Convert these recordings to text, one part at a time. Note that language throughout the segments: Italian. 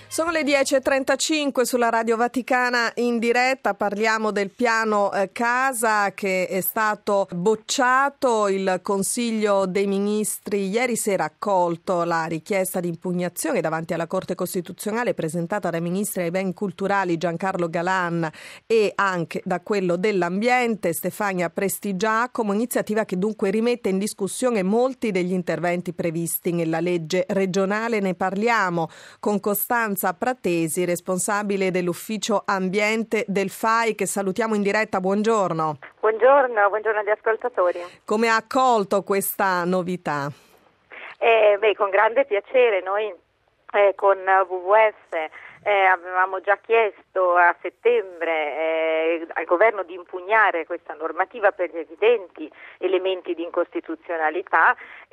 Sono le 10.35 sulla Radio Vaticana in diretta, parliamo del piano casa che è stato bocciato. Il Consiglio dei Ministri ieri sera ha accolto la richiesta di impugnazione davanti alla Corte Costituzionale presentata dai Ministri ai Beni Culturali Giancarlo Galan e anche da quello dell'Ambiente Stefania Prestigiacomo, iniziativa che dunque rimette in discussione molti degli interventi previsti nella legge regionale. Ne parliamo con Costanza Pratesi, responsabile dell'ufficio ambiente del FAI, che salutiamo in diretta. Buongiorno. Buongiorno agli ascoltatori. Come ha accolto questa novità? Con grande piacere. Noi con WWF avevamo già chiesto a settembre al governo di impugnare questa normativa per gli evidenti elementi di incostituzionalità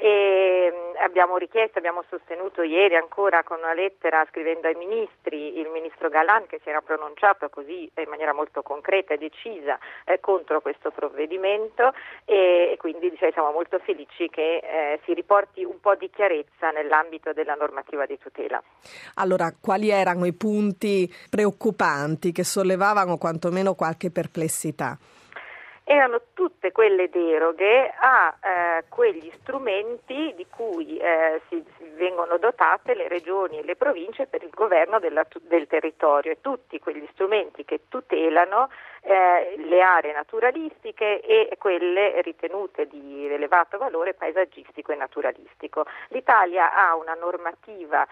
e abbiamo sostenuto ieri ancora con una lettera scrivendo ai ministri, il ministro Galan che si era pronunciato così in maniera molto concreta e decisa contro questo provvedimento e quindi siamo molto felici che si riporti un po' di chiarezza nell'ambito della normativa di tutela. Allora, quali erano i punti preoccupanti che sollevavano quantomeno qualche perplessità? Erano tutte quelle deroghe a quegli strumenti di cui si vengono dotate le regioni e le province per il governo del territorio, e tutti quegli strumenti che tutelano le aree naturalistiche e quelle ritenute di elevato valore paesaggistico e naturalistico. L'Italia ha una normativa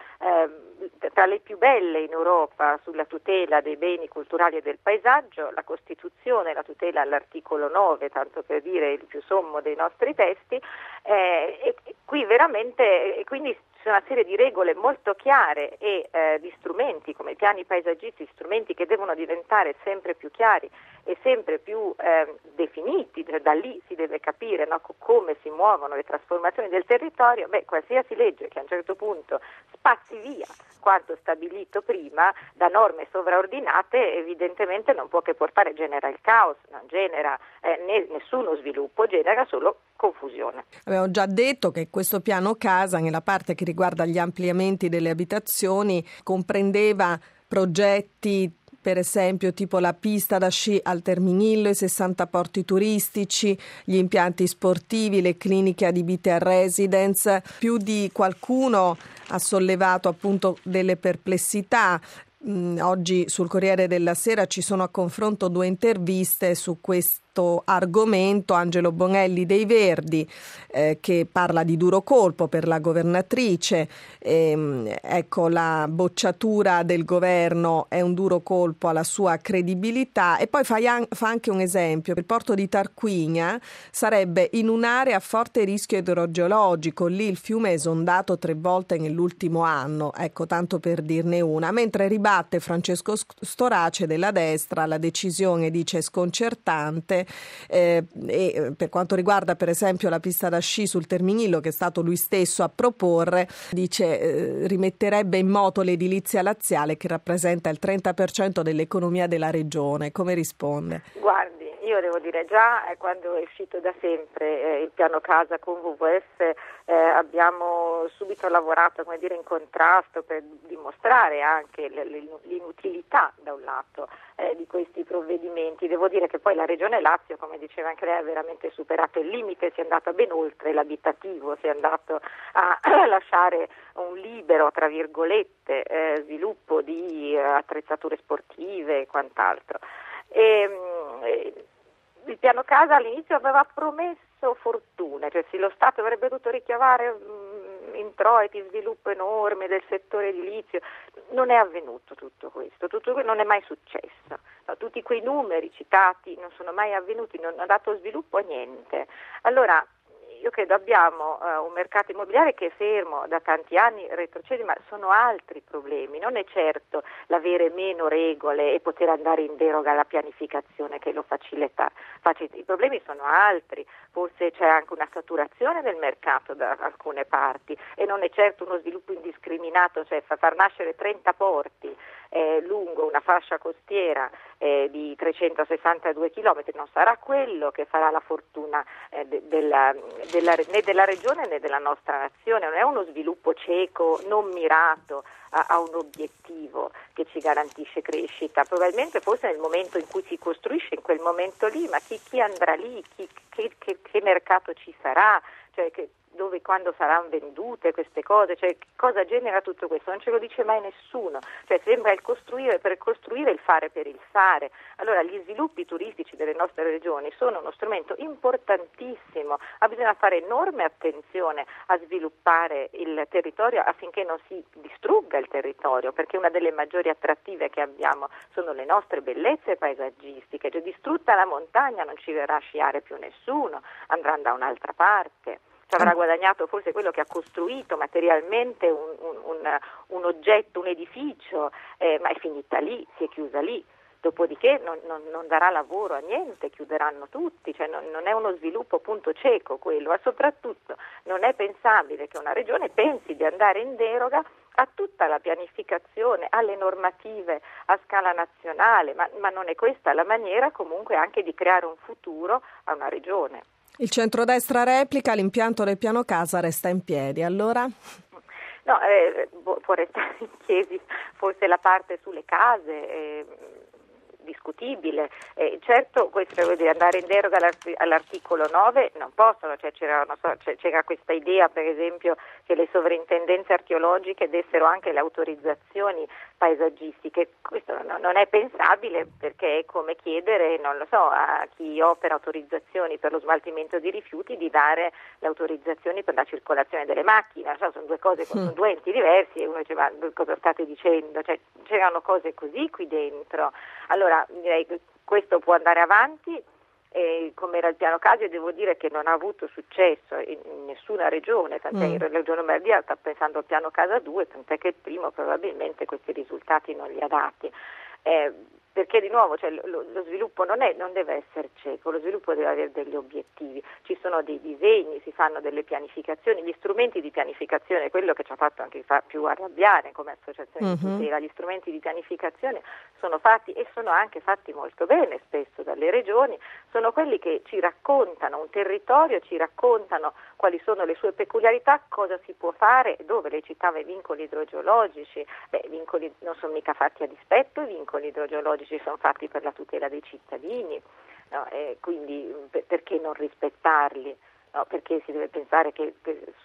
tra le più belle in Europa sulla tutela dei beni culturali e del paesaggio. La Costituzione la tutela all'articolo 9, tanto per dire il più sommo dei nostri testi, e qui veramente quindi ci sono una serie di regole molto chiare e di strumenti come i piani paesaggistici, strumenti che devono diventare sempre più chiari e sempre più definiti. Da lì si deve capire come si muovono le trasformazioni del territorio. Qualsiasi legge che a un certo punto spazzi via quanto stabilito prima da norme sovraordinate evidentemente non può che genera il caos, non genera nessuno sviluppo, genera solo confusione. Abbiamo già detto che questo piano casa, nella parte che riguarda gli ampliamenti delle abitazioni, comprendeva progetti per esempio tipo la pista da sci al Terminillo, i 60 porti turistici, gli impianti sportivi, le cliniche adibite a residence. Più di qualcuno ha sollevato appunto delle perplessità. Oggi sul Corriere della Sera ci sono a confronto 2 interviste su questo argomento. Angelo Bonelli dei Verdi che parla di duro colpo per la governatrice, la bocciatura del governo è un duro colpo alla sua credibilità, e poi fa anche un esempio: il porto di Tarquinia sarebbe in un'area a forte rischio idrogeologico, lì il fiume è esondato 3 volte nell'ultimo anno, tanto per dirne una, mentre ribatte Francesco Storace della destra. La decisione, dice, è sconcertante e per quanto riguarda per esempio la pista da sci sul Terminillo, che è stato lui stesso a proporre, dice rimetterebbe in moto l'edilizia laziale che rappresenta il 30% dell'economia della regione. Come risponde? Guardi, io devo dire già quando è uscito da sempre il piano casa con WWF abbiamo subito lavorato in contrasto per dimostrare anche l'inutilità da un lato di questi provvedimenti. Devo dire che poi la Regione Lazio, come diceva anche lei, ha veramente superato il limite, si è andata ben oltre l'abitativo, si è andato a lasciare un libero, tra virgolette, sviluppo di attrezzature sportive e quant'altro. Il piano casa all'inizio aveva promesso fortune, lo Stato avrebbe dovuto ricavare introiti, sviluppo enorme del settore edilizio. Non è avvenuto tutto questo non è mai successo. Tutti quei numeri citati non sono mai avvenuti, non ha dato sviluppo a niente. Allora, io credo abbiamo un mercato immobiliare che è fermo da tanti anni, retrocede, ma sono altri problemi. Non è certo l'avere meno regole e poter andare in deroga alla pianificazione che lo facilita. I problemi sono altri, forse c'è anche una saturazione del mercato da alcune parti e non è certo uno sviluppo indiscriminato, far nascere 30 porti lungo una fascia costiera di 362 chilometri non sarà quello che farà la fortuna né della regione né della nostra nazione. Non è uno sviluppo cieco, non mirato a un obiettivo che ci garantisce crescita. Probabilmente forse nel momento in cui si costruisce, in quel momento lì, ma chi andrà lì, che mercato ci sarà, cioè quando saranno vendute queste cose, cioè cosa genera tutto questo? Non ce lo dice mai nessuno, cioè sembra il costruire per costruire, il fare per il fare. Allora gli sviluppi turistici delle nostre regioni sono uno strumento importantissimo, ma bisogna fare enorme attenzione a sviluppare il territorio affinché non si distrugga il territorio, perché una delle maggiori attrattive che abbiamo sono le nostre bellezze paesaggistiche, cioè distrutta la montagna non ci verrà a sciare più nessuno, andranno da un'altra parte. Avrà guadagnato forse quello che ha costruito materialmente un oggetto, un edificio, ma è finita lì, si è chiusa lì. Dopodiché non darà lavoro a niente, chiuderanno tutti, cioè non è uno sviluppo appunto cieco quello, ma soprattutto non è pensabile che una regione pensi di andare in deroga a tutta la pianificazione, alle normative a scala nazionale, ma non è questa la maniera comunque anche di creare un futuro a una regione. Il centrodestra replica, l'impianto del piano casa resta in piedi, allora? No, può restare in piedi forse la parte sulle case, discutibile. Certo, questo vuol dire andare in deroga all'articolo 9 non possono, cioè c'era questa idea per esempio che le sovrintendenze archeologiche dessero anche le autorizzazioni paesaggistiche. Questo non è pensabile, perché è come chiedere, non lo so, a chi opera autorizzazioni per lo smaltimento di rifiuti di dare le autorizzazioni per la circolazione delle macchine. Sono due cose, sono due enti diversi, e uno dice ma cosa state dicendo? Cioè, c'erano cose così qui dentro. Allora direi che questo può andare avanti, come era il piano casa, devo dire che non ha avuto successo in nessuna regione, tant'è che la regione Lombardia sta pensando al piano casa 2, tant'è che il primo probabilmente questi risultati non li ha dati. Perché di nuovo lo sviluppo non deve essere cieco, lo sviluppo deve avere degli obiettivi, ci sono dei disegni, si fanno delle pianificazioni, gli strumenti di pianificazione, quello che ci ha fatto anche più arrabbiare come associazione di tutela, gli strumenti di pianificazione sono fatti e sono anche fatti molto bene spesso dalle regioni, sono quelli che ci raccontano un territorio, ci raccontano quali sono le sue peculiarità, cosa si può fare, dove. Lei citava i vincoli idrogeologici, i vincoli non sono mica fatti a dispetto, i vincoli idrogeologici sono fatti per la tutela dei cittadini, no? Quindi perché non rispettarli? No, perché si deve pensare che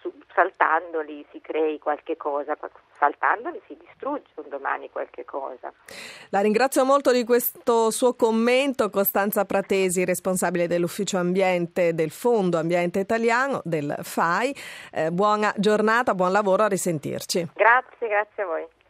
saltandoli si crei qualche cosa, saltandoli si distrugge un domani qualche cosa. La ringrazio molto di questo suo commento, Costanza Pratesi, responsabile dell'ufficio ambiente del Fondo Ambiente Italiano, del FAI. Buona giornata, buon lavoro, a risentirci. Grazie a voi.